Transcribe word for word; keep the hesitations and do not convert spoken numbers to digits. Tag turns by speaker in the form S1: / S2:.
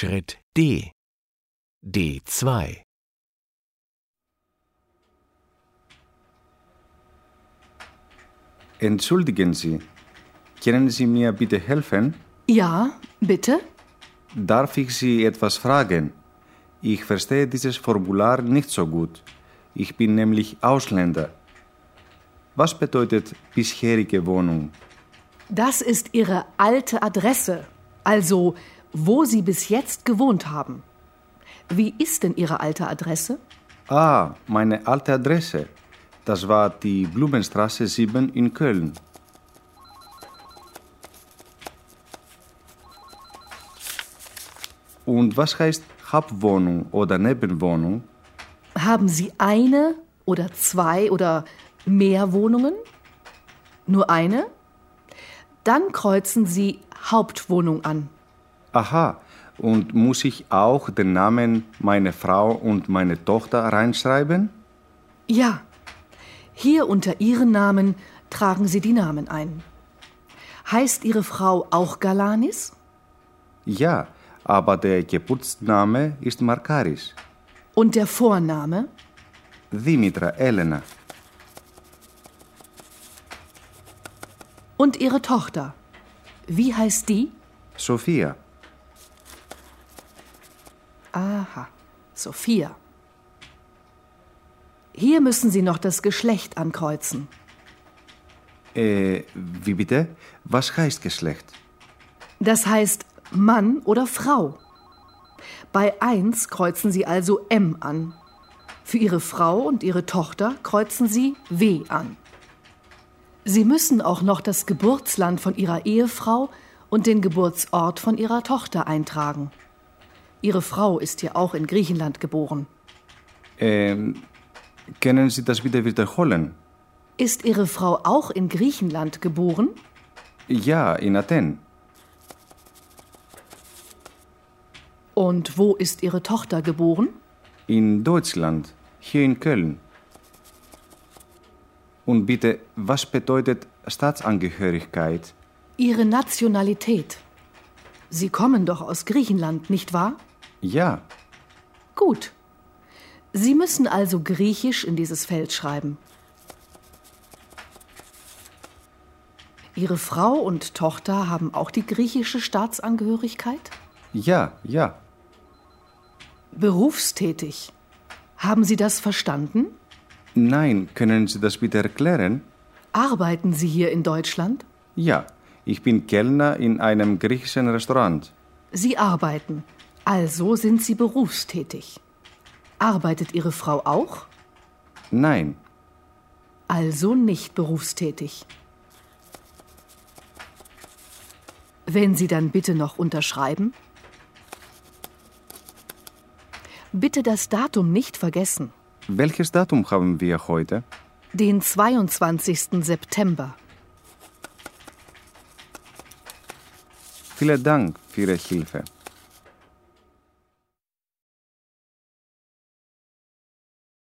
S1: Schritt D. D zwei.
S2: Entschuldigen Sie, können Sie mir bitte helfen?
S3: Ja, bitte?
S2: Darf ich Sie etwas fragen? Ich verstehe dieses Formular nicht so gut. Ich bin nämlich Ausländer. Was bedeutet bisherige Wohnung?
S3: Das ist Ihre alte Adresse, also wo Sie bis jetzt gewohnt haben. Wie ist denn Ihre alte Adresse?
S2: Ah, meine alte Adresse. Das war die Blumenstraße sieben in Köln. Und was heißt Hauptwohnung oder Nebenwohnung?
S3: Haben Sie eine oder zwei oder mehr Wohnungen? Nur eine? Dann kreuzen Sie Hauptwohnung an.
S2: Aha, und muss ich auch den Namen meiner Frau und meine Tochter reinschreiben?
S3: Ja. Hier unter Ihren Namen tragen Sie die Namen ein. Heißt Ihre Frau auch Galanis?
S2: Ja, aber der Geburtsname ist Markaris.
S3: Und der Vorname?
S2: Dimitra Elena.
S3: Und Ihre Tochter? Wie heißt die?
S2: Sophia.
S3: Aha, Sophia. Hier müssen Sie noch das Geschlecht ankreuzen.
S2: Äh, wie bitte? Was heißt Geschlecht?
S3: Das heißt Mann oder Frau. Bei eins kreuzen Sie also M an. Für Ihre Frau und Ihre Tochter kreuzen Sie W an. Sie müssen auch noch das Geburtsland von Ihrer Ehefrau und den Geburtsort von Ihrer Tochter eintragen. Ihre Frau ist ja auch in Griechenland geboren.
S2: Ähm, können Sie das bitte wiederholen?
S3: Ist Ihre Frau auch in Griechenland geboren?
S2: Ja, in Athen.
S3: Und wo ist Ihre Tochter geboren?
S2: In Deutschland, hier in Köln. Und bitte, was bedeutet Staatsangehörigkeit?
S3: Ihre Nationalität. Sie kommen doch aus Griechenland, nicht wahr?
S2: Ja.
S3: Gut. Sie müssen also Griechisch in dieses Feld schreiben. Ihre Frau und Tochter haben auch die griechische Staatsangehörigkeit?
S2: Ja, ja.
S3: Berufstätig. Haben Sie das verstanden?
S2: Nein, können Sie das bitte erklären?
S3: Arbeiten Sie hier in Deutschland?
S2: Ja, ich bin Kellner in einem griechischen Restaurant.
S3: Sie arbeiten, also sind Sie berufstätig. Arbeitet Ihre Frau auch?
S2: Nein.
S3: Also nicht berufstätig. Wenn Sie dann bitte noch unterschreiben? Bitte das Datum nicht vergessen.
S2: Welches Datum haben wir heute?
S3: Den zweiundzwanzigsten September.
S2: Vielen Dank für Ihre Hilfe.